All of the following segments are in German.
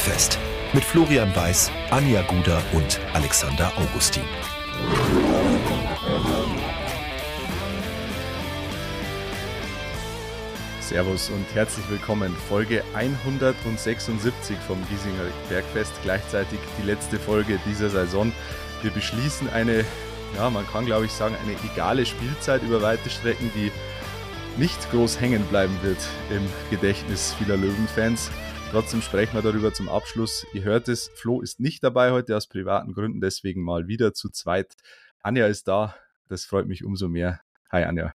Bergfest mit Florian Weiß, Anja Guder und Alexander Augustin. Servus und herzlich willkommen. Folge 176 vom Giesinger Bergfest, gleichzeitig die letzte Folge dieser Saison. Wir beschließen eine, man kann glaube ich sagen, eine egale Spielzeit über weite Strecken, die nicht groß hängen bleiben wird im Gedächtnis vieler Löwenfans. Trotzdem sprechen wir darüber zum Abschluss. Ihr hört es, Flo ist nicht dabei heute aus privaten Gründen, deswegen mal wieder zu zweit. Anja ist da, das freut mich umso mehr. Hi Anja.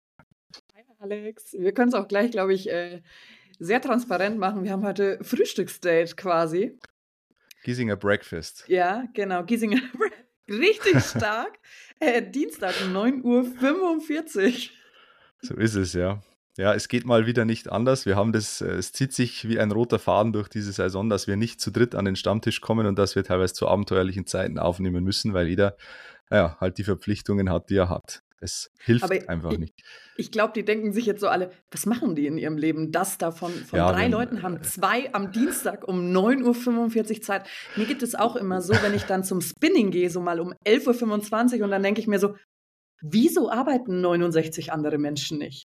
Hi Alex, wir können es auch gleich, glaube ich, sehr transparent machen. Wir haben heute Frühstücksdate quasi. Giesinger Breakfast. Ja, genau, Giesinger Breakfast. Richtig stark. Dienstag um 9:45 Uhr. So ist es, ja. Ja, es geht mal wieder nicht anders. Wir haben das, es zieht sich wie ein roter Faden durch diese Saison, dass wir nicht zu dritt an den Stammtisch kommen und dass wir teilweise zu abenteuerlichen Zeiten aufnehmen müssen, weil jeder halt die Verpflichtungen hat, die er hat. Es hilft einfach nicht. Ich glaube, die denken sich jetzt so alle, was machen die in ihrem Leben? Das davon von 3 Leuten haben 2 am Dienstag um 9:45 Uhr Zeit. Mir geht es auch immer so, wenn ich dann zum Spinning gehe, so mal um 11:25 Uhr und dann denke ich mir so, wieso arbeiten 69 andere Menschen nicht?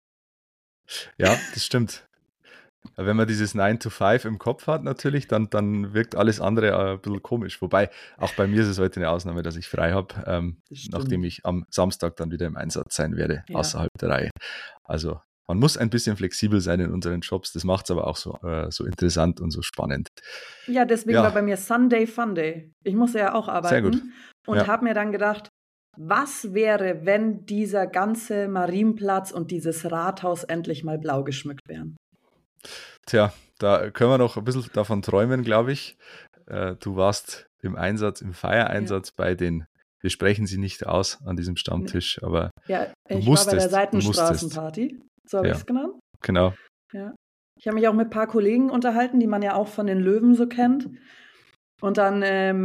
Ja, das stimmt. Wenn man dieses 9 to 5 im Kopf hat natürlich, dann wirkt alles andere ein bisschen komisch. Wobei, auch bei mir ist es heute eine Ausnahme, dass ich frei habe, nachdem ich am Samstag dann wieder im Einsatz sein werde, außerhalb der Reihe. Also man muss ein bisschen flexibel sein in unseren Jobs, das macht es aber auch so interessant und so spannend. Ja, deswegen war bei mir Sunday Funday. Ich musste ja auch arbeiten. Sehr gut. Und habe mir dann gedacht, was wäre, wenn dieser ganze Marienplatz und dieses Rathaus endlich mal blau geschmückt wären? Tja, da können wir noch ein bisschen davon träumen, glaube ich. Du warst im Einsatz, im Feier-Einsatz bei den, wir sprechen sie nicht aus an diesem Stammtisch, aber ja, ich war bei der Seitenstraßenparty, so habe ich es genannt. Genau. Ja. Ich habe mich auch mit ein paar Kollegen unterhalten, die man ja auch von den Löwen so kennt. Und dann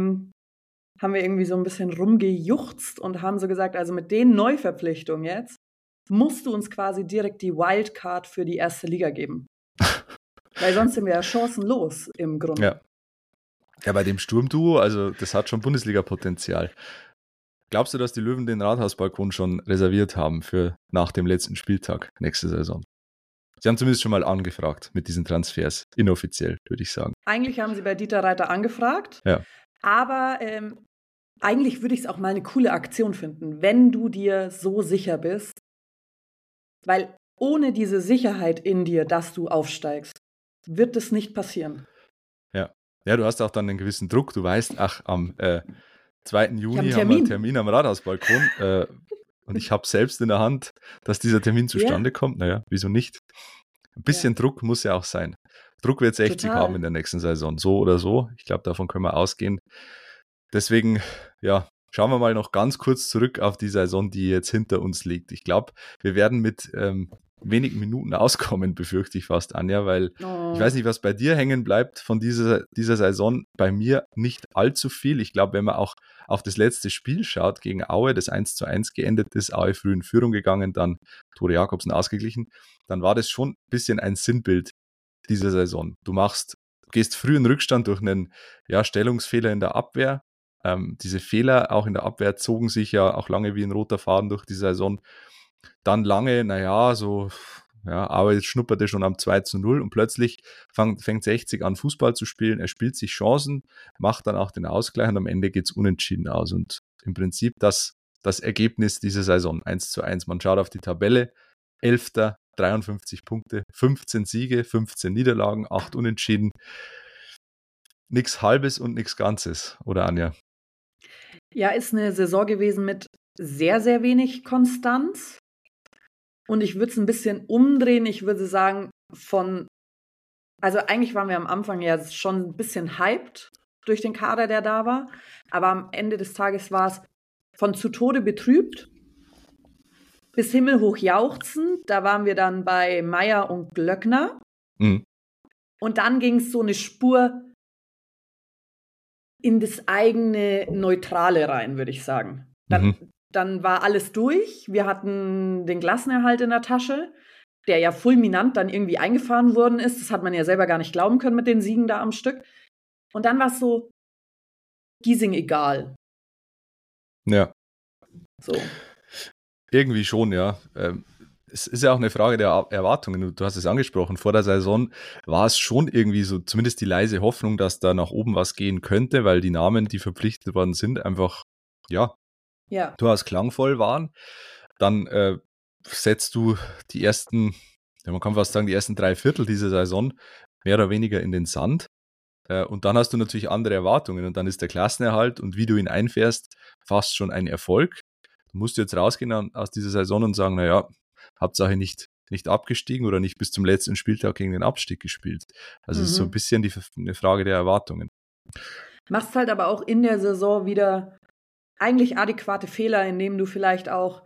haben wir irgendwie so ein bisschen rumgejuchzt und haben so gesagt, also mit den Neuverpflichtungen jetzt musst du uns quasi direkt die Wildcard für die erste Liga geben. Weil sonst sind wir ja chancenlos im Grunde. Ja, bei dem Sturmduo, also das hat schon Bundesliga-Potenzial. Glaubst du, dass die Löwen den Rathausbalkon schon reserviert haben für nach dem letzten Spieltag nächste Saison? Sie haben zumindest schon mal angefragt mit diesen Transfers, inoffiziell, würde ich sagen. Eigentlich haben sie bei Dieter Reiter angefragt, aber eigentlich würde ich es auch mal eine coole Aktion finden, wenn du dir so sicher bist, weil ohne diese Sicherheit in dir, dass du aufsteigst, wird es nicht passieren. Ja, du hast auch dann einen gewissen Druck. Du weißt, am 2. Juni haben wir einen Termin am Rathausbalkon und ich habe selbst in der Hand, dass dieser Termin zustande kommt. Naja, wieso nicht? Ein bisschen Druck muss ja auch sein. Druck wird 60 haben in der nächsten Saison, so oder so. Ich glaube, davon können wir ausgehen. Deswegen, schauen wir mal noch ganz kurz zurück auf die Saison, die jetzt hinter uns liegt. Ich glaube, wir werden mit wenigen Minuten auskommen, befürchte ich fast, Anja, weil ich weiß nicht, was bei dir hängen bleibt von dieser Saison. Bei mir nicht allzu viel. Ich glaube, wenn man auch auf das letzte Spiel schaut gegen Aue, das 1:1 geendet ist, Aue früh in Führung gegangen, dann Tore Jakobsen ausgeglichen, dann war das schon ein bisschen ein Sinnbild dieser Saison. Du gehst früh in Rückstand durch einen Stellungsfehler in der Abwehr. Diese Fehler auch in der Abwehr zogen sich ja auch lange wie ein roter Faden durch die Saison. Dann lange, Aue schnupperte schon am 2:0 und plötzlich fängt 60 an, Fußball zu spielen. Er spielt sich Chancen, macht dann auch den Ausgleich und am Ende geht es unentschieden aus. Und im Prinzip das Ergebnis dieser Saison, 1:1. Man schaut auf die Tabelle, 11. 53 Punkte, 15 Siege, 15 Niederlagen, 8 Unentschieden. Nichts Halbes und nichts Ganzes, oder Anja? Ja, ist eine Saison gewesen mit sehr, sehr wenig Konstanz. Und ich würde es ein bisschen umdrehen. Ich würde sagen, also eigentlich waren wir am Anfang ja schon ein bisschen hyped durch den Kader, der da war. Aber am Ende des Tages war es von zu Tode betrübt bis himmelhoch jauchzen. Da waren wir dann bei Meier und Glöckner. Mhm. Und dann ging es so eine Spur in das eigene Neutrale rein, würde ich sagen. Dann war alles durch. Wir hatten den Klassenerhalt in der Tasche, der ja fulminant dann irgendwie eingefahren worden ist. Das hat man ja selber gar nicht glauben können mit den Siegen da am Stück. Und dann war es so, Giesing egal. Ja. So. Irgendwie schon, ja. Es ist ja auch eine Frage der Erwartungen. Du hast es angesprochen. Vor der Saison war es schon irgendwie so, zumindest die leise Hoffnung, dass da nach oben was gehen könnte, weil die Namen, die verpflichtet worden sind, einfach, ja. durchaus klangvoll waren. Dann setzt du die ersten, ja, man kann fast sagen, die ersten 3/4 dieser Saison mehr oder weniger in den Sand. Und dann hast du natürlich andere Erwartungen und dann ist der Klassenerhalt und wie du ihn einfährst, fast schon ein Erfolg. Du musst jetzt rausgehen aus dieser Saison und sagen, naja, Hauptsache nicht abgestiegen oder nicht bis zum letzten Spieltag gegen den Abstieg gespielt. Also es ist so ein bisschen eine Frage der Erwartungen. Machst halt aber auch in der Saison wieder eigentlich adäquate Fehler, indem du vielleicht auch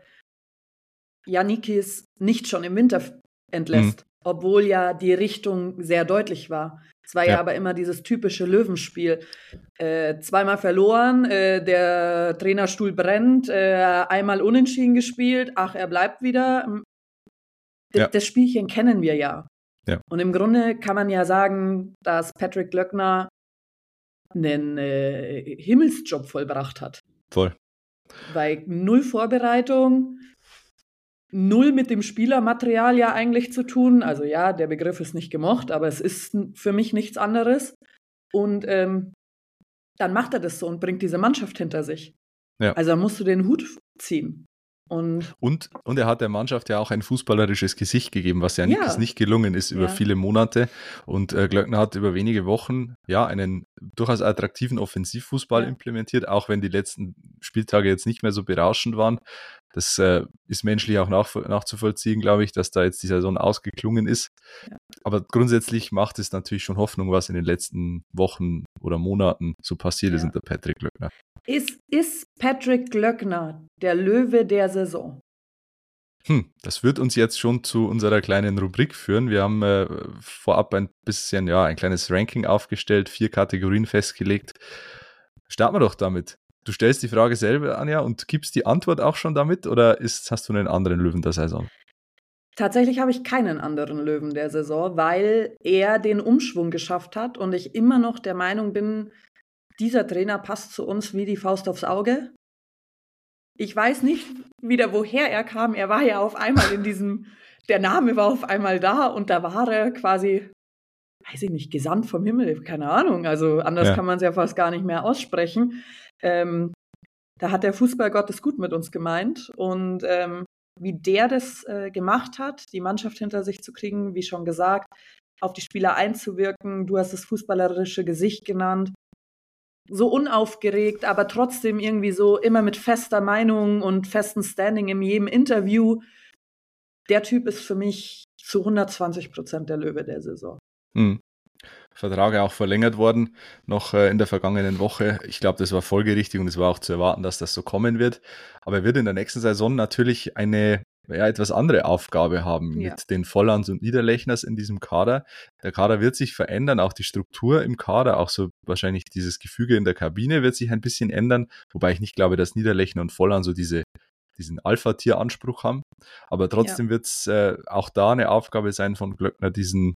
Yannickis nicht schon im Winter entlässt, obwohl ja die Richtung sehr deutlich war. Es war ja aber immer dieses typische Löwenspiel. 2-mal verloren, der Trainerstuhl brennt, einmal unentschieden gespielt, ach, er bleibt wieder. Das Spielchen kennen wir ja. Und im Grunde kann man ja sagen, dass Patrick Glöckner einen Himmelsjob vollbracht hat. Voll. Weil 0 Vorbereitung, 0 mit dem Spielermaterial ja eigentlich zu tun. Also ja, der Begriff ist nicht gemocht, aber es ist für mich nichts anderes. Und dann macht er das so und bringt diese Mannschaft hinter sich. Ja. Also da musst du den Hut ziehen. Und er hat der Mannschaft ja auch ein fußballerisches Gesicht gegeben, was ja nicht gelungen ist über viele Monate. Und Glöckner hat über wenige Wochen einen durchaus attraktiven Offensivfußball implementiert, auch wenn die letzten Spieltage jetzt nicht mehr so berauschend waren. Das ist menschlich auch nachzuvollziehen, glaube ich, dass da jetzt die Saison ausgeklungen ist. Ja. Aber grundsätzlich macht es natürlich schon Hoffnung, was in den letzten Wochen oder Monaten so passiert ist unter Patrick Glöckner. Ist Patrick Glöckner der Löwe der Saison? Das wird uns jetzt schon zu unserer kleinen Rubrik führen. Wir haben vorab ein bisschen, ein kleines Ranking aufgestellt, 4 Kategorien festgelegt. Starten wir doch damit. Du stellst die Frage selber, Anja, und gibst die Antwort auch schon damit oder hast du einen anderen Löwen der Saison? Tatsächlich habe ich keinen anderen Löwen der Saison, weil er den Umschwung geschafft hat und ich immer noch der Meinung bin, dieser Trainer passt zu uns wie die Faust aufs Auge. Ich weiß nicht wieder, woher er kam. Er war ja auf einmal der Name war auf einmal da und da war er quasi, weiß ich nicht, gesandt vom Himmel, keine Ahnung. Also anders kann man es ja fast gar nicht mehr aussprechen. Da hat der Fußballgott es gut mit uns gemeint und wie der das gemacht hat, die Mannschaft hinter sich zu kriegen, wie schon gesagt, auf die Spieler einzuwirken. Du hast das fußballerische Gesicht genannt. So unaufgeregt, aber trotzdem irgendwie so immer mit fester Meinung und festem Standing in jedem Interview. Der Typ ist für mich zu 120% der Löwe der Saison. Vertrag auch verlängert worden, noch in der vergangenen Woche. Ich glaube, das war folgerichtig und es war auch zu erwarten, dass das so kommen wird. Aber er wird in der nächsten Saison natürlich eine etwas andere Aufgabe haben mit den Vollands und Niederlechners in diesem Kader. Der Kader wird sich verändern, auch die Struktur im Kader, auch so wahrscheinlich dieses Gefüge in der Kabine wird sich ein bisschen ändern, wobei ich nicht glaube, dass Niederlechner und Volland so diesen Alpha-Tier-Anspruch haben. Aber trotzdem wird es auch da eine Aufgabe sein von Glöckner, diesen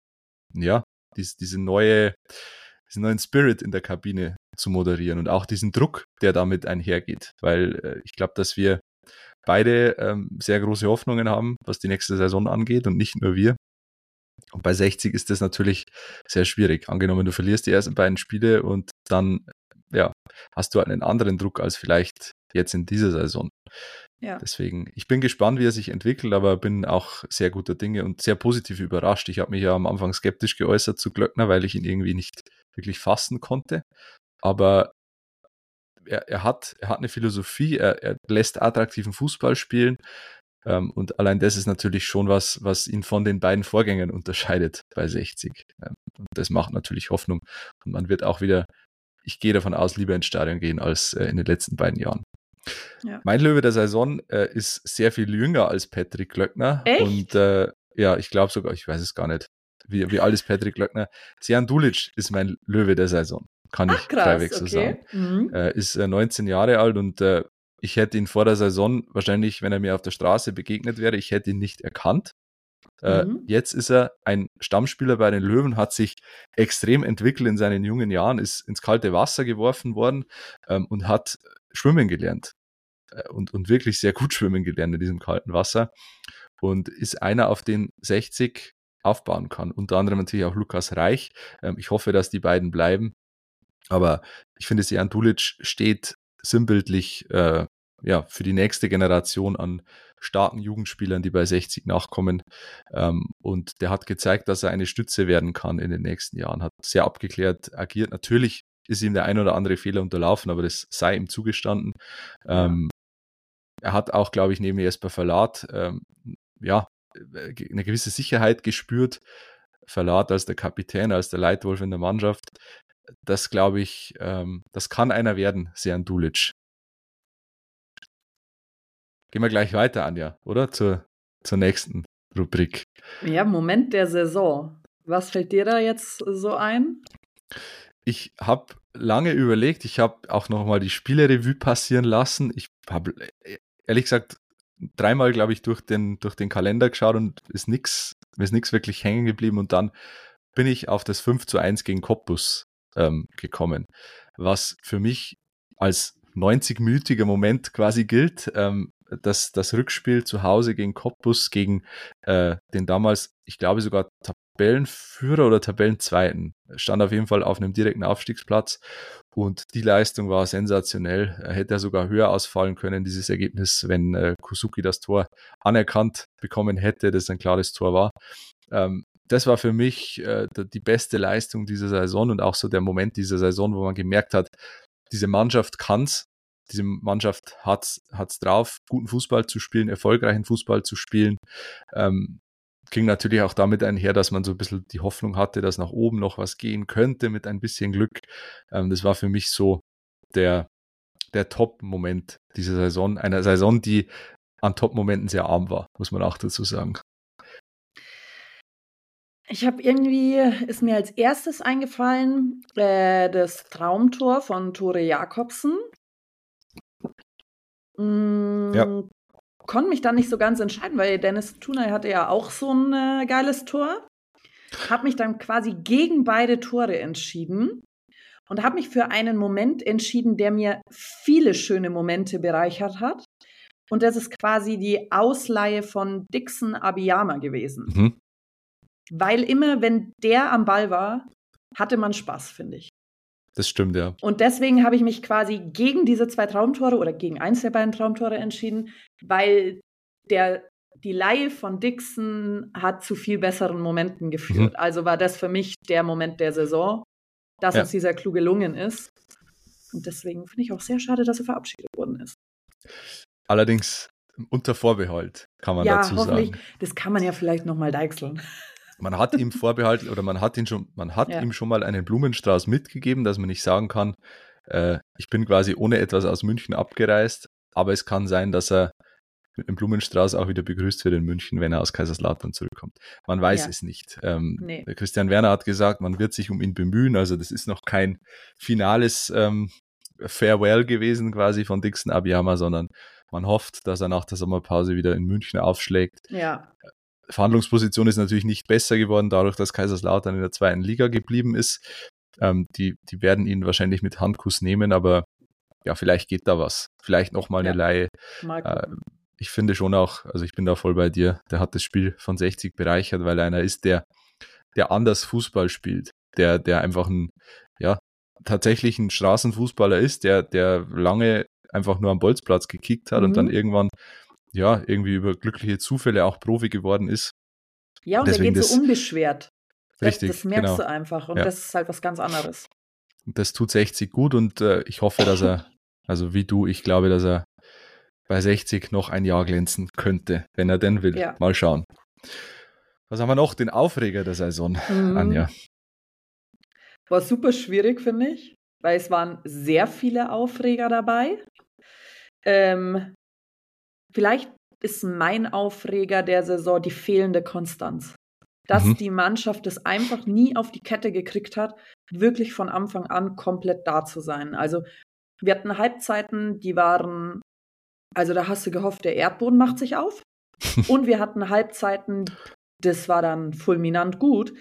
neuen Spirit in der Kabine zu moderieren und auch diesen Druck, der damit einhergeht. Weil ich glaube, dass wir beide sehr große Hoffnungen haben, was die nächste Saison angeht und nicht nur wir. Und bei 60 ist das natürlich sehr schwierig. Angenommen, du verlierst die ersten beiden Spiele und dann hast du einen anderen Druck als vielleicht jetzt in dieser Saison. Ja. Deswegen, ich bin gespannt, wie er sich entwickelt, aber bin auch sehr guter Dinge und sehr positiv überrascht. Ich habe mich ja am Anfang skeptisch geäußert zu Glöckner, weil ich ihn irgendwie nicht wirklich fassen konnte. Aber er hat eine Philosophie, er lässt attraktiven Fußball spielen und allein das ist natürlich schon was ihn von den beiden Vorgängern unterscheidet bei 60. Und das macht natürlich Hoffnung. Und man wird auch wieder, ich gehe davon aus, lieber ins Stadion gehen als in den letzten beiden Jahren. Ja. Mein Löwe der Saison ist sehr viel jünger als Patrick Glöckner. Echt? Und ich glaube sogar, ich weiß es gar nicht, wie alt ist Patrick Glöckner? Dejan Dulic ist mein Löwe der Saison, kann ich freiweg so sagen. Ist 19 Jahre alt und ich hätte ihn vor der Saison wahrscheinlich, wenn er mir auf der Straße begegnet wäre, ich hätte ihn nicht erkannt. Jetzt ist er ein Stammspieler bei den Löwen, hat sich extrem entwickelt in seinen jungen Jahren, ist ins kalte Wasser geworfen worden und hat schwimmen gelernt und wirklich sehr gut schwimmen gelernt in diesem kalten Wasser und ist einer, auf den 60 aufbauen kann. Unter anderem natürlich auch Lukas Reich. Ich hoffe, dass die beiden bleiben. Aber ich finde, Sejan Dulic steht sinnbildlich für die nächste Generation an starken Jugendspielern, die bei 60 nachkommen. Und der hat gezeigt, dass er eine Stütze werden kann in den nächsten Jahren. Hat sehr abgeklärt agiert. Natürlich ist ihm der ein oder andere Fehler unterlaufen, aber das sei ihm zugestanden. Er hat auch, glaube ich, neben Jesper Verlat eine gewisse Sicherheit gespürt. Verlat als der Kapitän, als der Leitwolf in der Mannschaft. Das, glaube ich, das kann einer werden, Sejan Dulic. Gehen wir gleich weiter, Anja, oder? Zur nächsten Rubrik. Ja, Moment der Saison. Was fällt dir da jetzt so ein? Ich habe lange überlegt, ich habe auch nochmal die Spielerevue passieren lassen. Ich habe, ehrlich gesagt, dreimal, glaube ich, durch den Kalender geschaut und mir ist nichts wirklich hängen geblieben. Und dann bin ich auf das 5:1 gegen Cottbus gekommen, was für mich als 90-minütiger Moment quasi gilt. Das Rückspiel zu Hause gegen Cottbus, gegen den damals, ich glaube sogar Tabellenführer oder Tabellenzweiten, stand auf jeden Fall auf einem direkten Aufstiegsplatz und die Leistung war sensationell. Hätte er sogar höher ausfallen können, dieses Ergebnis, wenn Kusuki das Tor anerkannt bekommen hätte, das ein klares Tor war. Das war für mich die beste Leistung dieser Saison und auch so der Moment dieser Saison, wo man gemerkt hat, diese Mannschaft kann's. Diese Mannschaft hat's drauf, guten Fußball zu spielen, erfolgreichen Fußball zu spielen. Ging natürlich auch damit einher, dass man so ein bisschen die Hoffnung hatte, dass nach oben noch was gehen könnte mit ein bisschen Glück. Das war für mich so der Top-Moment dieser Saison. Einer Saison, die an Top-Momenten sehr arm war, muss man auch dazu sagen. Ist mir als erstes eingefallen, das Traumtor von Tore Jakobsen. Konnte mich da nicht so ganz entscheiden, weil Dennis Tunay hatte ja auch so ein geiles Tor. Habe mich dann quasi gegen beide Tore entschieden und habe mich für einen Moment entschieden, der mir viele schöne Momente bereichert hat. Und das ist quasi die Ausleihe von Dixon Abiyama gewesen. Mhm. Weil immer, wenn der am Ball war, hatte man Spaß, finde ich. Das stimmt, ja. Und deswegen habe ich mich quasi gegen diese 2 Traumtore oder gegen eins der beiden Traumtore entschieden, weil die Leihe von Dixon hat zu viel besseren Momenten geführt. Mhm. Also war das für mich der Moment der Saison, dass uns dieser Clou gelungen ist. Und deswegen finde ich auch sehr schade, dass er verabschiedet worden ist. Allerdings unter Vorbehalt, kann man dazu sagen. Das kann man ja vielleicht nochmal deichseln. Man hat ihm vorbehalten oder man hat ihm schon mal einen Blumenstrauß mitgegeben, dass man nicht sagen kann, ich bin quasi ohne etwas aus München abgereist, aber es kann sein, dass er mit einem Blumenstrauß auch wieder begrüßt wird in München, wenn er aus Kaiserslautern zurückkommt. Man weiß es nicht. Der Christian Werner hat gesagt, man wird sich um ihn bemühen, also das ist noch kein finales Farewell gewesen quasi von Dixon Abiyama, sondern man hofft, dass er nach der Sommerpause wieder in München aufschlägt. Ja. Verhandlungsposition ist natürlich nicht besser geworden, dadurch, dass Kaiserslautern in der 2. Liga geblieben ist. Die werden ihn wahrscheinlich mit Handkuss nehmen, aber ja, vielleicht geht da was. Vielleicht nochmal eine Leihe. Ich finde schon auch, also ich bin da voll bei dir, der hat das Spiel von 60 bereichert, weil er einer ist, der anders Fußball spielt, der einfach tatsächlich ein Straßenfußballer ist, der lange einfach nur am Bolzplatz gekickt hat und dann irgendwann irgendwie über glückliche Zufälle auch Profi geworden ist. Ja, und der geht so unbeschwert. Richtig, das merkst du einfach und das ist halt was ganz anderes. Und das tut 60 gut und ich hoffe, dass er, also wie du, ich glaube, dass er bei 60 noch ein Jahr glänzen könnte, wenn er denn will. Ja. Mal schauen. Was haben wir noch? Den Aufreger der Saison, Anja. War super schwierig, finde ich, weil es waren sehr viele Aufreger dabei. Vielleicht ist mein Aufreger der Saison die fehlende Konstanz. Dass die Mannschaft es einfach nie auf die Kette gekriegt hat, wirklich von Anfang an komplett da zu sein. Also wir hatten Halbzeiten, die waren, also da hast du gehofft, der Erdboden macht sich auf. Und wir hatten Halbzeiten, das war dann fulminant gut.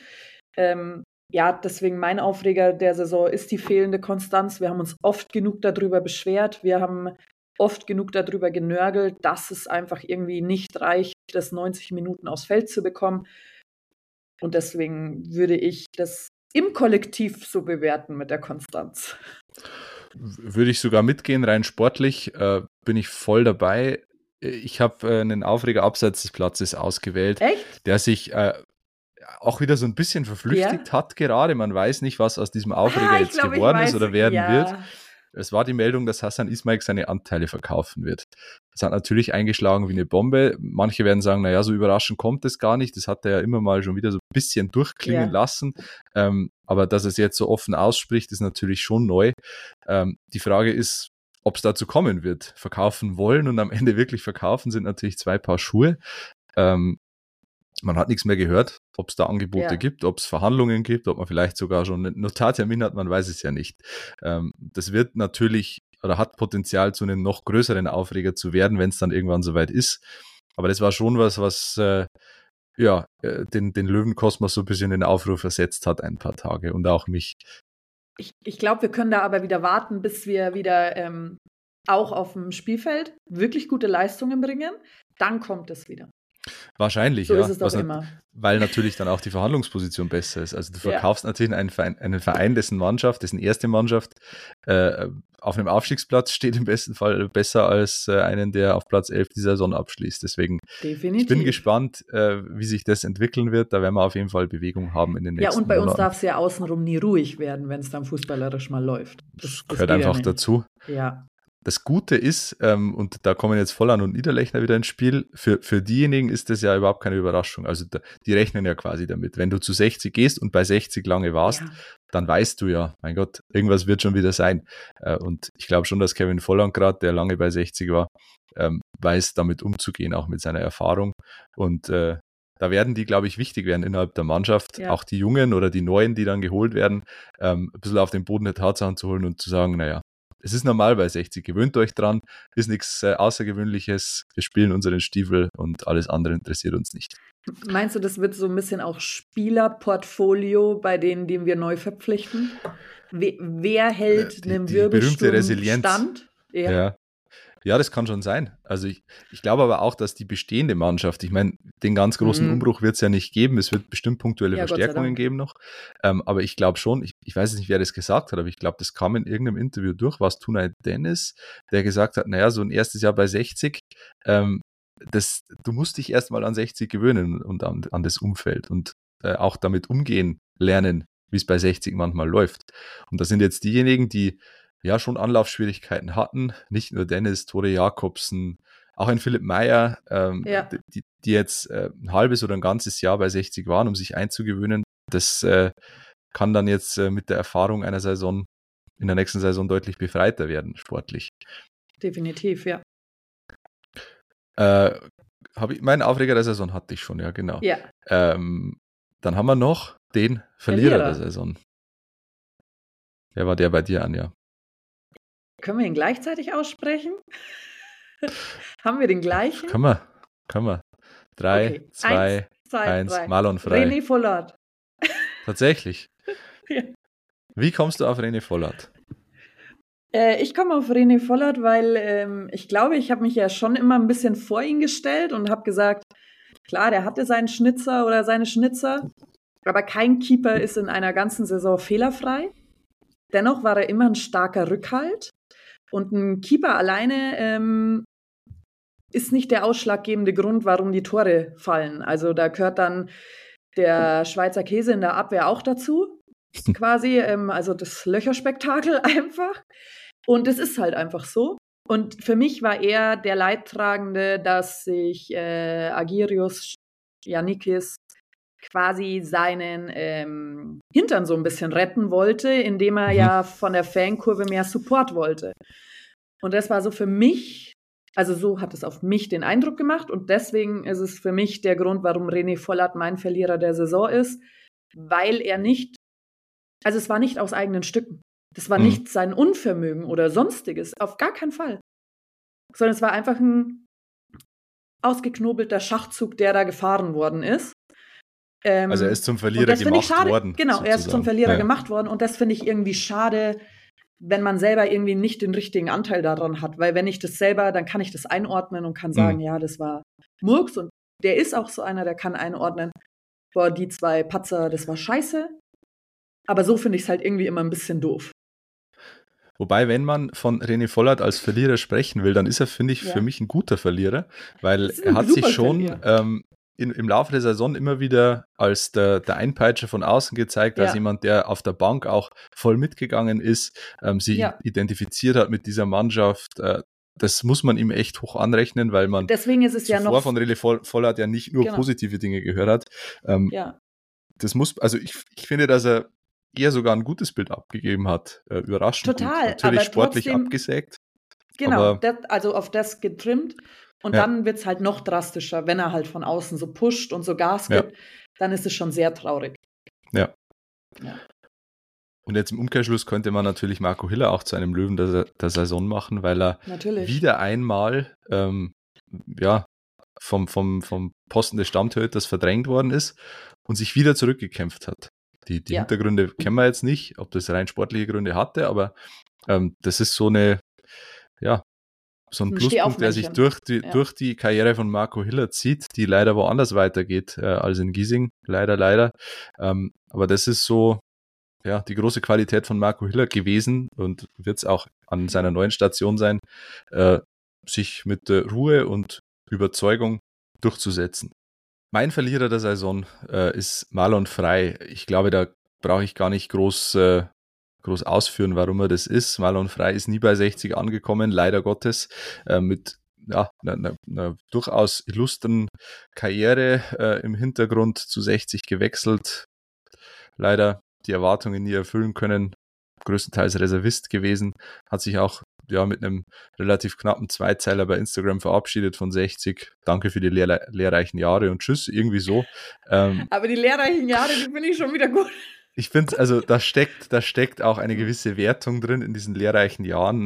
Deswegen mein Aufreger der Saison ist die fehlende Konstanz. Wir haben uns oft genug darüber beschwert. Wir haben oft genug darüber genörgelt, dass es einfach irgendwie nicht reicht, das 90 Minuten aufs Feld zu bekommen. Und deswegen würde ich das im Kollektiv so bewerten mit der Konstanz. Würde ich sogar mitgehen, rein sportlich bin ich voll dabei. Ich habe einen Aufreger abseits des Platzes ausgewählt, Echt? der sich auch wieder so ein bisschen verflüchtigt hat gerade. Man weiß nicht, was aus diesem Aufreger jetzt geworden ist oder werden wird. Es war die Meldung, dass Hasan Ismail seine Anteile verkaufen wird. Das hat natürlich eingeschlagen wie eine Bombe. Manche werden sagen, naja, so überraschend kommt es gar nicht. Das hat er ja immer mal schon wieder so ein bisschen durchklingen lassen. Aber dass er es jetzt so offen ausspricht, ist natürlich schon neu. Die Frage ist, ob es dazu kommen wird. Verkaufen wollen und am Ende wirklich verkaufen sind natürlich 2 Paar Schuhe. Man hat nichts mehr gehört, ob es da Angebote gibt, ob es Verhandlungen gibt, ob man vielleicht sogar schon einen Notartermin hat, man weiß es ja nicht. Das wird natürlich oder hat Potenzial zu einem noch größeren Aufreger zu werden, wenn es dann irgendwann soweit ist. Aber das war schon was den Löwenkosmos so ein bisschen in Aufruhr versetzt hat, ein paar Tage und auch mich. Ich glaube, wir können da aber wieder warten, bis wir wieder auch auf dem Spielfeld wirklich gute Leistungen bringen. Dann kommt es wieder. Wahrscheinlich, so ist es doch immer. Weil natürlich dann auch die Verhandlungsposition besser ist. Also du verkaufst natürlich einen Verein, dessen Mannschaft, dessen erste Mannschaft auf einem Aufstiegsplatz steht im besten Fall besser als einen, der auf Platz 11 die Saison abschließt. Deswegen Definitiv. Ich bin gespannt, wie sich das entwickeln wird. Da werden wir auf jeden Fall Bewegung haben in den nächsten Monaten. Ja, und bei uns darf es ja außenrum nie ruhig werden, wenn es dann fußballerisch mal läuft. Das gehört einfach dazu. Ja. Das Gute ist, und da kommen jetzt Volland und Niederlechner wieder ins Spiel, für diejenigen ist das ja überhaupt keine Überraschung. Also die rechnen ja quasi damit. Wenn du zu 60 gehst und bei 60 lange warst, dann weißt du ja, mein Gott, irgendwas wird schon wieder sein. Und ich glaube schon, dass Kevin Volland gerade, der lange bei 60 war, weiß, damit umzugehen, auch mit seiner Erfahrung. Und da werden die, glaube ich, wichtig werden innerhalb der Mannschaft, auch die Jungen oder die Neuen, die dann geholt werden, ein bisschen auf den Boden der Tatsachen zu holen und zu sagen, naja, es ist normal bei 60, gewöhnt euch dran, ist nichts Außergewöhnliches, wir spielen unseren Stiefel und alles andere interessiert uns nicht. Meinst du, das wird so ein bisschen auch Spielerportfolio bei denen, die wir neu verpflichten? Wer hält einen Wirbelsturm stand? Ja, das kann schon sein. Also ich glaube aber auch, dass die bestehende Mannschaft, ich meine, den ganz großen Umbruch wird es ja nicht geben. Es wird bestimmt punktuelle Verstärkungen geben noch. Aber ich glaube schon, ich weiß nicht, wer das gesagt hat, aber ich glaube, das kam in irgendeinem Interview durch, war es Tunay Dennis, der gesagt hat, naja, so ein erstes Jahr bei 60, du musst dich erstmal an 60 gewöhnen und an das Umfeld und auch damit umgehen lernen, wie es bei 60 manchmal läuft. Und das sind jetzt diejenigen, die ja schon Anlaufschwierigkeiten hatten, nicht nur Dennis, Tore Jakobsen, auch ein Philipp Meyer, die jetzt ein halbes oder ein ganzes Jahr bei 60 waren, um sich einzugewöhnen. Das kann dann jetzt mit der Erfahrung einer Saison in der nächsten Saison deutlich befreiter werden, sportlich. Definitiv, ja. Meinen Aufreger der Saison hatte ich schon, ja, genau. Ja. Dann haben wir noch den Verlierer der Saison. Wer war der bei dir, Anja? Können wir ihn gleichzeitig aussprechen? Haben wir den gleichen? Können wir. 3, 2, 1, Marlon Frey. René Vollard. Tatsächlich? Ja. Wie kommst du auf René Vollard? Ich komme auf René Vollard, weil ich glaube, ich habe mich ja schon immer ein bisschen vor ihn gestellt und habe gesagt, klar, der hatte seinen Schnitzer oder seine Schnitzer, aber kein Keeper ist in einer ganzen Saison fehlerfrei. Dennoch war er immer ein starker Rückhalt. Und ein Keeper alleine ist nicht der ausschlaggebende Grund, warum die Tore fallen. Also da gehört dann der Schweizer Käse in der Abwehr auch dazu, quasi. Also das Löcherspektakel einfach. Und es ist halt einfach so. Und für mich war er der Leidtragende, dass sich Agirius Yannikis quasi seinen Hintern so ein bisschen retten wollte, indem er ja von der Fankurve mehr Support wollte. Und das war so für mich, also so hat es auf mich den Eindruck gemacht und deswegen ist es für mich der Grund, warum René Vollard mein Verlierer der Saison ist, weil er nicht, also es war nicht aus eigenen Stücken. Das war nicht sein Unvermögen oder Sonstiges, auf gar keinen Fall. Sondern es war einfach ein ausgeknobelter Schachzug, der da gefahren worden ist. Also er ist zum Verlierer gemacht worden. Genau, sozusagen. Er ist zum Verlierer gemacht worden und das finde ich irgendwie schade, wenn man selber irgendwie nicht den richtigen Anteil daran hat. Weil wenn ich das selber, dann kann ich das einordnen und kann sagen, ja, das war Murks und der ist auch so einer, der kann einordnen, boah, die 2 Patzer, das war scheiße. Aber so finde ich es halt irgendwie immer ein bisschen doof. Wobei, wenn man von René Vollert als Verlierer sprechen will, dann ist er, finde ich, für mich ein guter Verlierer, weil er hat sich schon im Laufe der Saison immer wieder als der Einpeitscher von außen gezeigt, als jemand, der auf der Bank auch voll mitgegangen ist, sich identifiziert hat mit dieser Mannschaft. Das muss man ihm echt hoch anrechnen, weil man deswegen ist es zuvor von René Vollert ja nicht nur positive Dinge gehört hat. Das muss, also ich finde, dass er eher sogar ein gutes Bild abgegeben hat. Überraschend total, gut. Natürlich aber sportlich trotzdem, abgesägt. Genau, also auf das getrimmt. Und dann wird es halt noch drastischer, wenn er halt von außen so pusht und so Gas gibt, dann ist es schon sehr traurig. Ja. Und jetzt im Umkehrschluss könnte man natürlich Marco Hiller auch zu einem Löwen der Saison machen, weil er wieder einmal vom Posten des Stammtorhüters verdrängt worden ist und sich wieder zurückgekämpft hat. Die Hintergründe kennen wir jetzt nicht, ob das rein sportliche Gründe hatte, aber das ist so ein Pluspunkt, der sich durch die Karriere von Marco Hiller zieht, die leider woanders weitergeht als in Giesing, leider. Aber das ist so die große Qualität von Marco Hiller gewesen und wird es auch an seiner neuen Station sein, sich mit Ruhe und Überzeugung durchzusetzen. Mein Verlierer der Saison ist Marlon Frey. Ich glaube, da brauche ich gar nicht groß ausführen, warum er das ist. Marlon Frey ist nie bei 60 angekommen, leider Gottes, mit einer durchaus illustren Karriere im Hintergrund zu 60 gewechselt. Leider die Erwartungen nie erfüllen können, größtenteils Reservist gewesen, hat sich auch mit einem relativ knappen Zweizeiler bei Instagram verabschiedet von 60. Danke für die lehrreichen Jahre und tschüss, irgendwie so. Aber die lehrreichen Jahre, die finde ich schon wieder gut. Ich finde, also da steckt auch eine gewisse Wertung drin in diesen lehrreichen Jahren.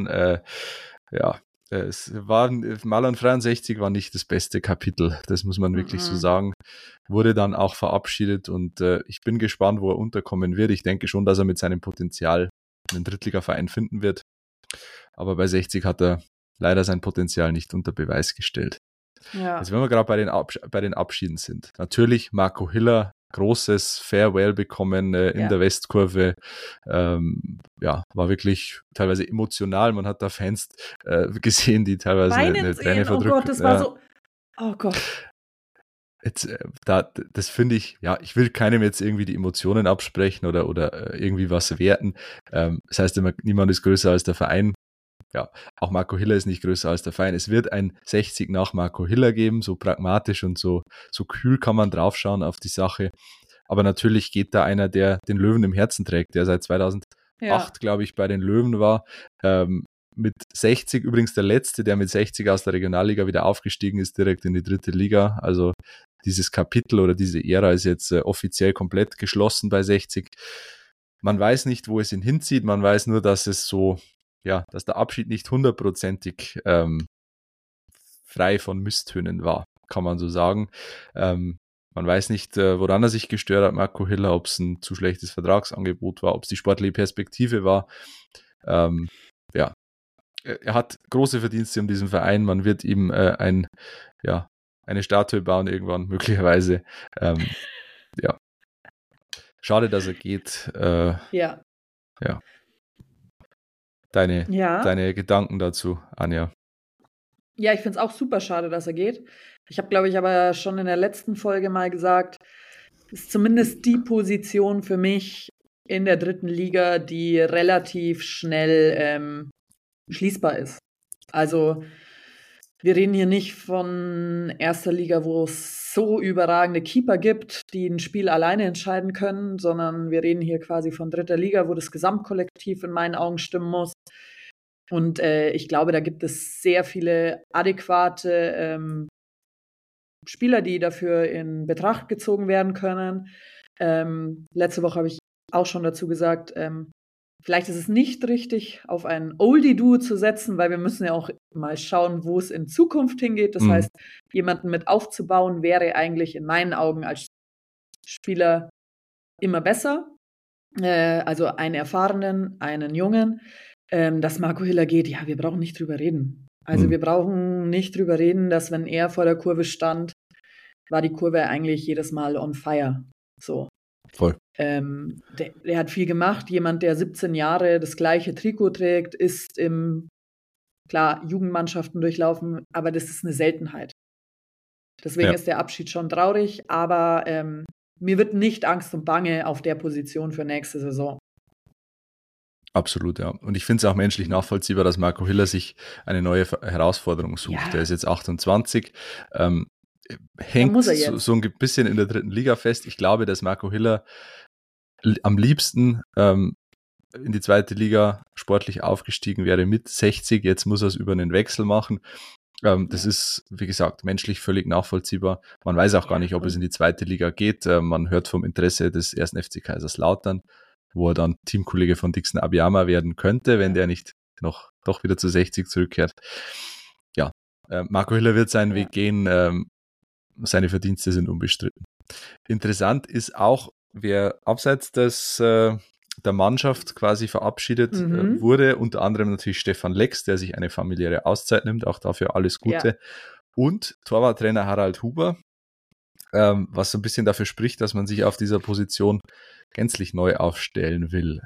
Es war Marlon Frey an 60 war nicht das beste Kapitel, das muss man wirklich so sagen. Wurde dann auch verabschiedet und ich bin gespannt, wo er unterkommen wird. Ich denke schon, dass er mit seinem Potenzial einen Drittligaverein finden wird. Aber bei 60 hat er leider sein Potenzial nicht unter Beweis gestellt. Ja. Jetzt, wenn wir gerade bei den Abschieden sind. Natürlich Marco Hiller, großes Farewell bekommen in der Westkurve. War wirklich teilweise emotional. Man hat da Fans gesehen, die teilweise eine Träne verdrückt. Oh Gott, das war so... Oh Gott. Jetzt, das finde ich, ich will keinem jetzt irgendwie die Emotionen absprechen oder irgendwie was werten. Das heißt immer, niemand ist größer als der Verein. Ja, auch Marco Hiller ist nicht größer als der Verein. Es wird ein 60 nach Marco Hiller geben, so pragmatisch und so kühl kann man draufschauen auf die Sache. Aber natürlich geht da einer, der den Löwen im Herzen trägt, der seit 2008, glaube ich, bei den Löwen war. Mit 60 übrigens der Letzte, der mit 60 aus der Regionalliga wieder aufgestiegen ist, direkt in die 3. Liga. Also dieses Kapitel oder diese Ära ist jetzt offiziell komplett geschlossen bei 60. Man weiß nicht, wo es ihn hinzieht. Man weiß nur, dass es so, dass der Abschied nicht 100%ig frei von Misstönen war, kann man so sagen. Man weiß nicht, woran er sich gestört hat, Marco Hiller, ob es ein zu schlechtes Vertragsangebot war, ob es die sportliche Perspektive war. Er hat große Verdienste um diesen Verein. Man wird ihm eine Statue bauen irgendwann, möglicherweise. Schade, dass er geht. Deine Gedanken dazu, Anja? Ja, ich finde es auch super schade, dass er geht. Ich habe, glaube ich, aber schon in der letzten Folge mal gesagt, ist zumindest die Position für mich in der 3. Liga, die relativ schnell schließbar ist. Also wir reden hier nicht von 1. Liga, wo es so überragende Keeper gibt, die ein Spiel alleine entscheiden können, sondern wir reden hier quasi von 3. Liga, wo das Gesamtkollektiv in meinen Augen stimmen muss. Und ich glaube, da gibt es sehr viele adäquate Spieler, die dafür in Betracht gezogen werden können. Letzte Woche habe ich auch schon dazu gesagt, vielleicht ist es nicht richtig, auf ein Oldie-Duo zu setzen, weil wir müssen ja auch mal schauen, wo es in Zukunft hingeht. Das heißt, jemanden mit aufzubauen, wäre eigentlich in meinen Augen als Spieler immer besser. Also einen erfahrenen, einen jungen. Dass Marco Hiller geht, ja, wir brauchen nicht drüber reden. Also wir brauchen nicht drüber reden, dass wenn er vor der Kurve stand, war die Kurve eigentlich jedes Mal on fire. So. Voll. Der hat viel gemacht. Jemand, der 17 Jahre das gleiche Trikot trägt, ist klar, Jugendmannschaften durchlaufen, aber das ist eine Seltenheit. Deswegen ist der Abschied schon traurig, aber mir wird nicht Angst und Bange auf der Position für nächste Saison. Absolut, ja. Und ich finde es auch menschlich nachvollziehbar, dass Marco Hiller sich eine neue Herausforderung sucht. Ja. Der ist jetzt 28, hängt so ein bisschen in der 3. Liga fest. Ich glaube, dass Marco Hiller am liebsten in die 2. Liga sportlich aufgestiegen wäre mit 60. Jetzt muss er es über einen Wechsel machen. Das ist, wie gesagt, menschlich völlig nachvollziehbar. Man weiß auch gar nicht, ob es in die 2. Liga geht. Man hört vom Interesse des 1. FC Kaiserslautern, wo er dann Teamkollege von Dixon Abiyama werden könnte, wenn der nicht noch doch wieder zu 60 zurückkehrt. Ja, Marco Hiller wird seinen Weg gehen. Seine Verdienste sind unbestritten. Interessant ist auch, wer abseits der Mannschaft quasi verabschiedet wurde, unter anderem natürlich Stefan Lex, der sich eine familiäre Auszeit nimmt, auch dafür alles Gute. Ja. Und Torwarttrainer Harald Huber, was so ein bisschen dafür spricht, dass man sich auf dieser Position gänzlich neu aufstellen will.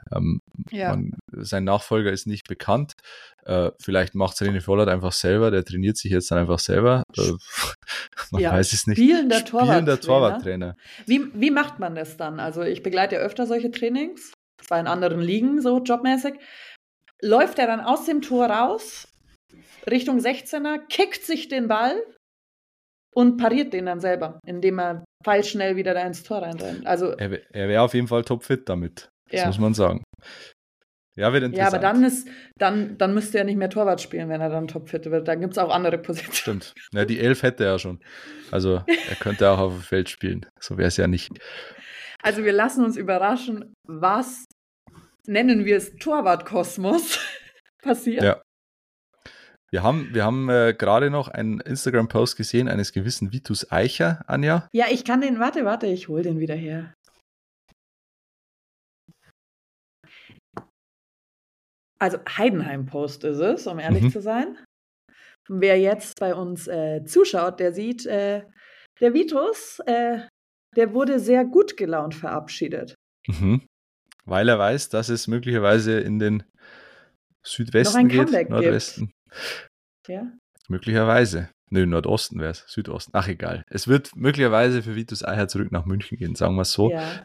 Sein Nachfolger ist nicht bekannt. Vielleicht macht es René Vollert einfach selber, der trainiert sich jetzt dann einfach selber. Man weiß es nicht. Spielender Torwarttrainer. Wie macht man das dann? Also ich begleite ja öfter solche Trainings, zwar in anderen Ligen, so jobmäßig. Läuft er dann aus dem Tor raus, Richtung 16er, kickt sich den Ball und pariert den dann selber, indem er pfeilschnell wieder da ins Tor reinrennt. Also, er wäre auf jeden Fall topfit damit, das muss man sagen. Ja, wird interessant. Ja, aber dann müsste er nicht mehr Torwart spielen, wenn er dann topfit wird. Dann gibt es auch andere Positionen. Stimmt. Ja, die 11 hätte er ja schon. Also er könnte auch auf dem Feld spielen. So wäre es ja nicht. Also wir lassen uns überraschen, was, nennen wir es Torwart-Kosmos, passiert. Ja. Wir haben gerade noch einen Instagram-Post gesehen eines gewissen Vitus Eicher, Anja. Ja, ich kann den, warte, ich hole den wieder her. Also Heidenheim-Post ist es, um ehrlich zu sein. Wer jetzt bei uns zuschaut, der sieht, der Vitus, der wurde sehr gut gelaunt verabschiedet. Weil er weiß, dass es möglicherweise in den Südwesten geht, Comeback Nordwesten. Ja? Möglicherweise. Nö, Nordosten wäre es, Südosten. Ach, egal. Es wird möglicherweise für Vitus Eicher zurück nach München gehen, sagen wir es so. Ja.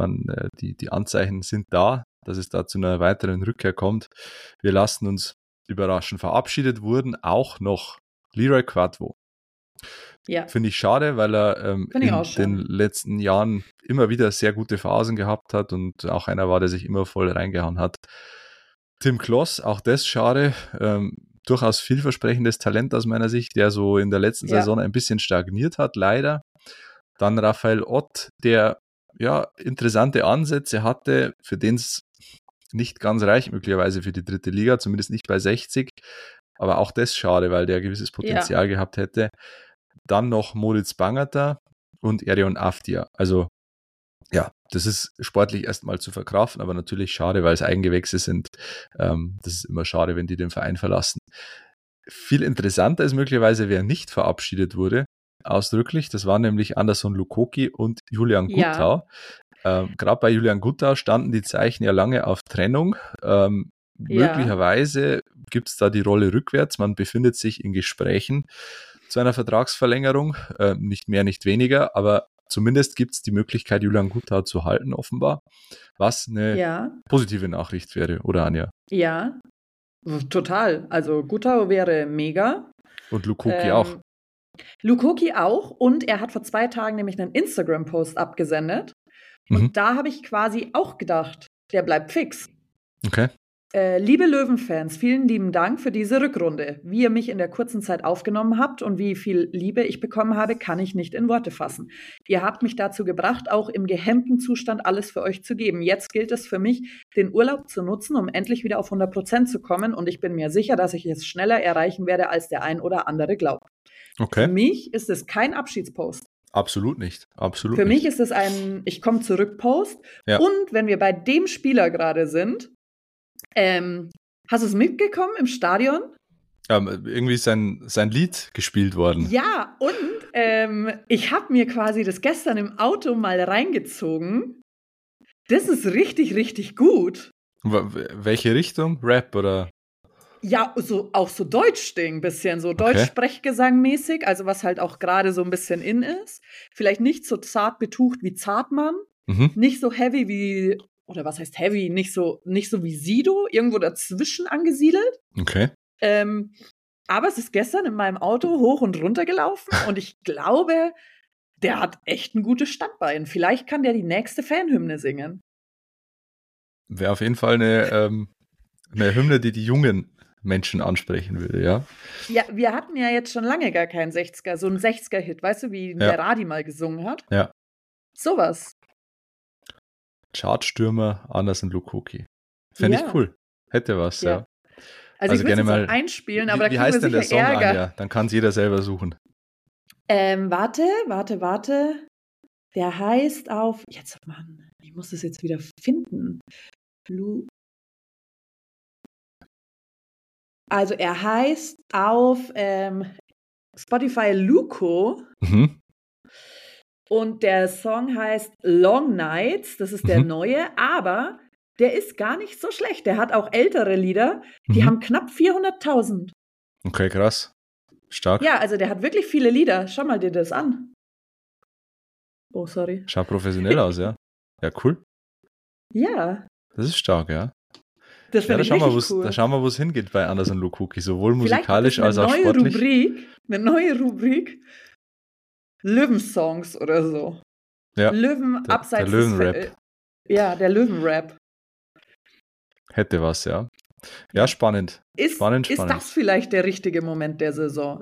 Die Anzeichen sind da, dass es da zu einer weiteren Rückkehr kommt. Wir lassen uns überraschen. Verabschiedet wurden auch noch Leroy Quadvo. Ja. Finde ich schade, weil er in den letzten Jahren immer wieder sehr gute Phasen gehabt hat und auch einer war, der sich immer voll reingehauen hat. Tim Kloss, auch das schade. Durchaus vielversprechendes Talent aus meiner Sicht, der so in der letzten Saison ein bisschen stagniert hat, leider. Dann Raphael Ott, der interessante Ansätze hatte, für den es nicht ganz reicht, möglicherweise für die 3. Liga, zumindest nicht bei 60. Aber auch das schade, weil der gewisses Potenzial gehabt hätte. Dann noch Moritz Bangerter und Erion Afdia. Also das ist sportlich erstmal zu verkraften, aber natürlich schade, weil es Eigengewächse sind. Das ist immer schade, wenn die den Verein verlassen. Viel interessanter ist möglicherweise, wer nicht verabschiedet wurde, ausdrücklich. Das waren nämlich Anderson Lukoki und Julian Guttau. Gerade bei Julian Guttau standen die Zeichen ja lange auf Trennung. Möglicherweise gibt es da die Rolle rückwärts. Man befindet sich in Gesprächen zu einer Vertragsverlängerung. Nicht mehr, nicht weniger, aber zumindest gibt es die Möglichkeit, Julian Guttau zu halten, offenbar, was eine positive Nachricht wäre, oder Anja? Ja, total. Also Guttau wäre mega. Und Lukoki auch. Lukoki auch. Und er hat vor 2 Tagen nämlich einen Instagram-Post abgesendet. Und da habe ich quasi auch gedacht, der bleibt fix. Okay. Liebe Löwenfans, vielen lieben Dank für diese Rückrunde. Wie ihr mich in der kurzen Zeit aufgenommen habt und wie viel Liebe ich bekommen habe, kann ich nicht in Worte fassen. Ihr habt mich dazu gebracht, auch im gehemmten Zustand alles für euch zu geben. Jetzt gilt es für mich, den Urlaub zu nutzen, um endlich wieder auf 100% zu kommen. Und ich bin mir sicher, dass ich es schneller erreichen werde, als der ein oder andere glaubt. Okay. Für mich ist es kein Abschiedspost. Absolut nicht. Absolut Für nicht. mich ist es ein Ich-komme-zurück-Post. Ja. Und wenn wir bei dem Spieler gerade sind, hast du es mitbekommen im Stadion? Irgendwie ist sein Lied gespielt worden. Ja, und ich habe mir quasi das gestern im Auto mal reingezogen. Das ist richtig, richtig gut. Welche Richtung? Rap oder? Ja, auch so Deutsch-Ding, ein bisschen, so Deutsch-Sprechgesang-mäßig, also was halt auch gerade so ein bisschen in ist. Vielleicht nicht so zart betucht wie Zartmann, nicht so heavy wie, oder was heißt heavy, nicht so wie Sido, irgendwo dazwischen angesiedelt. Okay. Aber es ist gestern in meinem Auto hoch und runter gelaufen und ich glaube, der hat echt ein gutes Standbein. Vielleicht kann der die nächste Fanhymne singen. Wäre auf jeden Fall eine Hymne, die jungen Menschen ansprechen würde, ja? Ja, wir hatten ja jetzt schon lange gar keinen 60er, so einen 60er-Hit, weißt du, wie der Radi mal gesungen hat? Ja. Sowas. Chartstürmer Anderson Lukoki. Fände ich cool. Hätte was, ja. Also ich würde es mal einspielen, aber da kriegen wir sicher Ärger. Anja? Dann kann es jeder selber suchen. Warte. Der heißt auf, jetzt, Mann, ich muss das jetzt wieder finden. Also er heißt auf Spotify Luko. Und der Song heißt Long Nights, das ist der neue, aber der ist gar nicht so schlecht. Der hat auch ältere Lieder, die haben knapp 400.000. Okay, krass. Stark. Ja, also der hat wirklich viele Lieder. Schau mal dir das an. Oh, sorry. Schaut professionell aus, ja. Ja, cool. Ja. Das ist stark, ja. Das finde ich richtig cool. Da schauen wir, wo es hingeht bei Anderson Lukoki, sowohl musikalisch als auch sportlich. Eine neue Rubrik. Löwensongs oder so. Ja, Löwen abseits der Löwenrap. Der Löwenrap. Hätte was, ja. Ja, spannend. Ist das vielleicht der richtige Moment der Saison?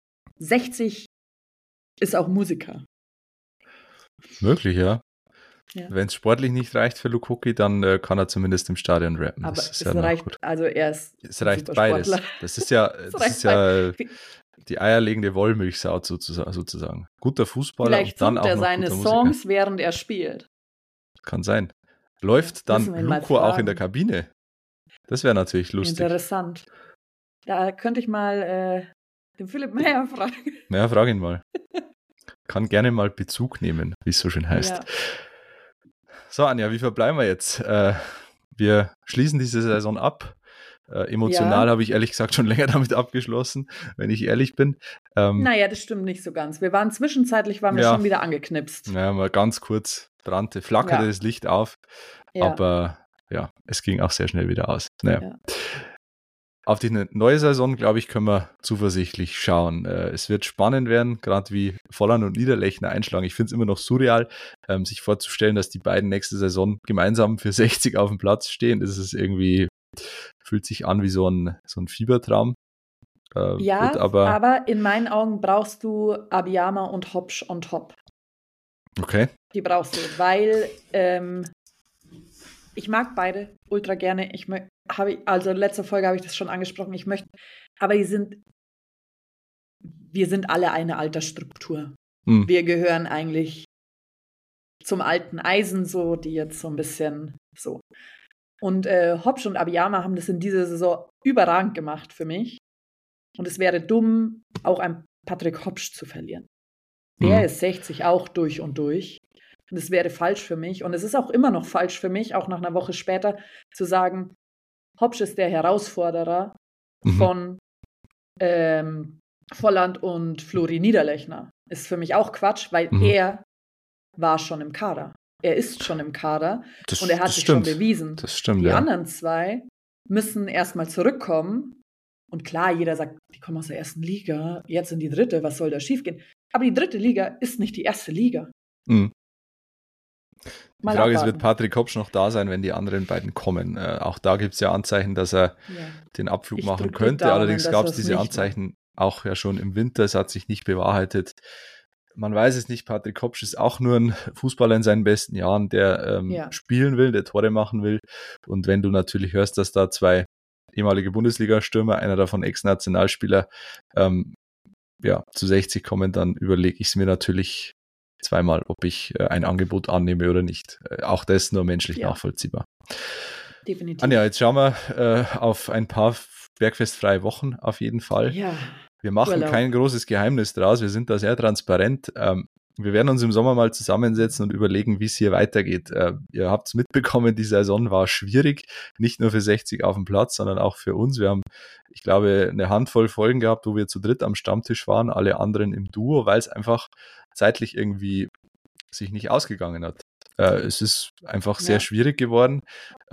60 ist auch Musiker. Möglich, ja. Wenn es sportlich nicht reicht für Lukoki, dann kann er zumindest im Stadion rappen. Aber es reicht, gut. Also er ist es reicht beides. Das ist ja die eierlegende Wollmilchsau sozusagen. Guter Fußballer vielleicht und dann auch er seine Songs, während er spielt. Kann sein. Läuft dann Luko auch in der Kabine? Das wäre natürlich lustig. Interessant. Da könnte ich mal den Philipp Meyer fragen. Ja, frag ihn mal. Kann gerne mal Bezug nehmen, wie es so schön heißt. Ja. So, Anja, wie verbleiben wir jetzt? Wir schließen diese Saison ab. Emotional habe ich ehrlich gesagt schon länger damit abgeschlossen, wenn ich ehrlich bin. Naja, das stimmt nicht so ganz. Wir waren zwischenzeitlich schon wieder angeknipst. Naja, mal ganz kurz flackerte das Licht auf. Ja. Aber ja, es ging auch sehr schnell wieder aus. Naja. Ja. Auf die neue Saison, glaube ich, können wir zuversichtlich schauen. Es wird spannend werden, gerade wie Volland und Niederlechner einschlagen. Ich finde es immer noch surreal, sich vorzustellen, dass die beiden nächste Saison gemeinsam für 60 auf dem Platz stehen. Das ist irgendwie, fühlt sich an wie so ein Fiebertraum. Ja, aber in meinen Augen brauchst du Abiyama und Hopsch on top. Okay. Die brauchst du, weil ich mag beide ultra gerne. Also in letzter Folge habe ich das schon angesprochen. Aber wir sind alle eine Altersstruktur. Wir gehören eigentlich zum alten Eisen, so, die jetzt so ein bisschen so. Und Hopsch und Abiyama haben das in dieser Saison überragend gemacht für mich. Und es wäre dumm, auch einen Patrick Hopsch zu verlieren. Der ist 60 auch durch und durch. Und es wäre falsch für mich. Und es ist auch immer noch falsch für mich, auch nach einer Woche später, zu sagen, Hopsch ist der Herausforderer von Volland und Flori Niederlechner. Ist für mich auch Quatsch, weil er war schon im Kader. Er ist schon im Kader und er hat sich schon bewiesen. Das stimmt, die anderen zwei müssen erstmal zurückkommen. Und klar, jeder sagt, die kommen aus der ersten Liga, jetzt in die dritte, was soll da schiefgehen? Aber die dritte Liga ist nicht die erste Liga. Die Frage ist, wird Patrick Hopsch noch da sein, wenn die anderen beiden kommen? Auch da gibt es ja Anzeichen, dass er den Abflug machen könnte. Daumen, allerdings gab es diese Anzeichen auch ja schon im Winter. Es hat sich nicht bewahrheitet. Man weiß es nicht. Patrick Hopsch ist auch nur ein Fußballer in seinen besten Jahren, der spielen will, der Tore machen will. Und wenn du natürlich hörst, dass da zwei ehemalige Bundesliga-Stürmer, einer davon Ex-Nationalspieler, zu 60 kommen, dann überlege ich es mir natürlich zweimal, ob ich ein Angebot annehme oder nicht. Auch das nur menschlich nachvollziehbar. Definitiv. Anja, jetzt schauen wir auf ein paar bergfestfreie Wochen auf jeden Fall. Ja. Wir machen kein großes Geheimnis draus, wir sind da sehr transparent. Wir werden uns im Sommer mal zusammensetzen und überlegen, wie es hier weitergeht. Ihr habt es mitbekommen, die Saison war schwierig, nicht nur für 60 auf dem Platz, sondern auch für uns. Wir haben, ich glaube, eine Handvoll Folgen gehabt, wo wir zu dritt am Stammtisch waren, alle anderen im Duo, weil es einfach zeitlich irgendwie sich nicht ausgegangen hat. Es ist einfach sehr schwierig geworden.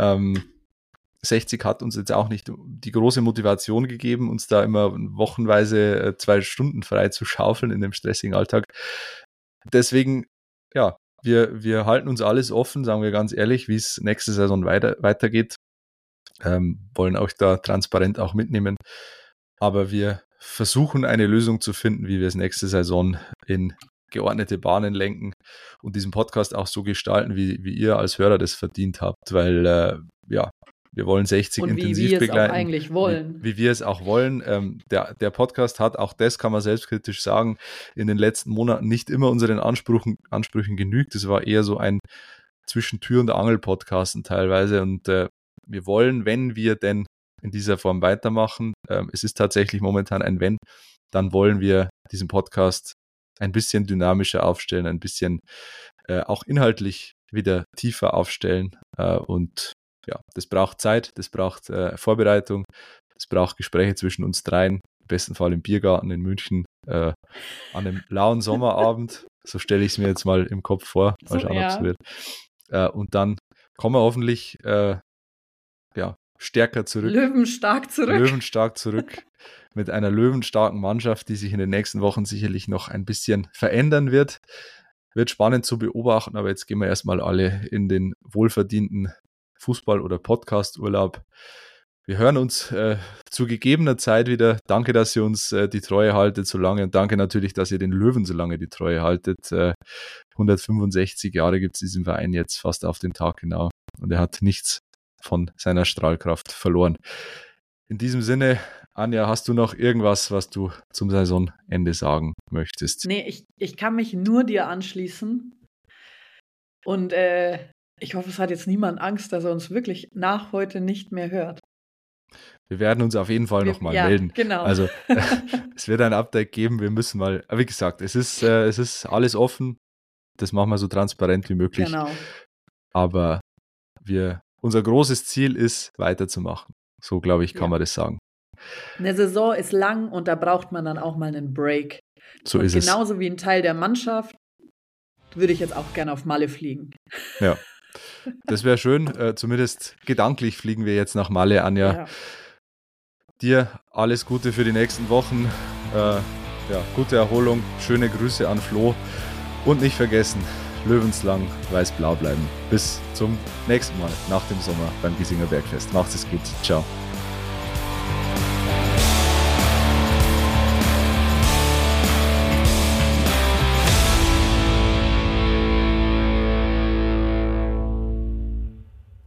60 hat uns jetzt auch nicht die große Motivation gegeben, uns da immer wochenweise 2 Stunden frei zu schaufeln in dem stressigen Alltag. Deswegen, ja, wir halten uns alles offen, sagen wir ganz ehrlich, wie es nächste Saison weitergeht. Wollen euch da transparent auch mitnehmen. Aber wir versuchen eine Lösung zu finden, wie wir es nächste Saison in geordnete Bahnen lenken und diesen Podcast auch so gestalten, wie ihr als Hörer das verdient habt, weil, wir wollen 60 und intensiv begleiten. Wie wir es auch eigentlich wollen. Wie wir es auch wollen. Der Podcast hat, auch das kann man selbstkritisch sagen, in den letzten Monaten nicht immer unseren Ansprüchen genügt. Es war eher so ein zwischen Tür- und Angel-Podcasten teilweise. Und wir wollen, wenn wir denn in dieser Form weitermachen, es ist tatsächlich momentan ein Wenn, dann wollen wir diesen Podcast ein bisschen dynamischer aufstellen, ein bisschen auch inhaltlich wieder tiefer aufstellen und ja, das braucht Zeit, das braucht Vorbereitung, das braucht Gespräche zwischen uns dreien, im besten Fall im Biergarten in München, an einem lauen Sommerabend, so stelle ich es mir jetzt mal im Kopf vor, mal schauen, ob es wird. Und dann kommen wir hoffentlich stärker zurück. Löwenstark zurück mit einer löwenstarken Mannschaft, die sich in den nächsten Wochen sicherlich noch ein bisschen verändern wird. Wird spannend zu beobachten, aber jetzt gehen wir erstmal alle in den wohlverdienten Fußball- oder Podcast-Urlaub. Wir hören uns zu gegebener Zeit wieder. Danke, dass ihr uns die Treue haltet so lange und danke natürlich, dass ihr den Löwen so lange die Treue haltet. 165 Jahre gibt es diesen Verein jetzt fast auf den Tag genau und er hat nichts von seiner Strahlkraft verloren. In diesem Sinne, Anja, hast du noch irgendwas, was du zum Saisonende sagen möchtest? Nee, ich kann mich nur dir anschließen und ich hoffe, es hat jetzt niemand Angst, dass er uns wirklich nach heute nicht mehr hört. Wir werden uns auf jeden Fall nochmal melden. Genau. Also es wird ein Update geben, wir müssen mal, wie gesagt, es ist alles offen, das machen wir so transparent wie möglich. Genau. Aber unser großes Ziel ist, weiterzumachen. So, glaube ich, kann man das sagen. Eine Saison ist lang und da braucht man dann auch mal einen Break. So ist es. Genauso wie ein Teil der Mannschaft würde ich jetzt auch gerne auf Malle fliegen. Ja, das wäre schön. Zumindest gedanklich fliegen wir jetzt nach Malle, Anja. Ja. Dir alles Gute für die nächsten Wochen. Gute Erholung. Schöne Grüße an Flo. Und nicht vergessen, Löwenslang weiß-blau bleiben. Bis zum nächsten Mal nach dem Sommer beim Giesinger Bergfest. Macht's es gut. Ciao.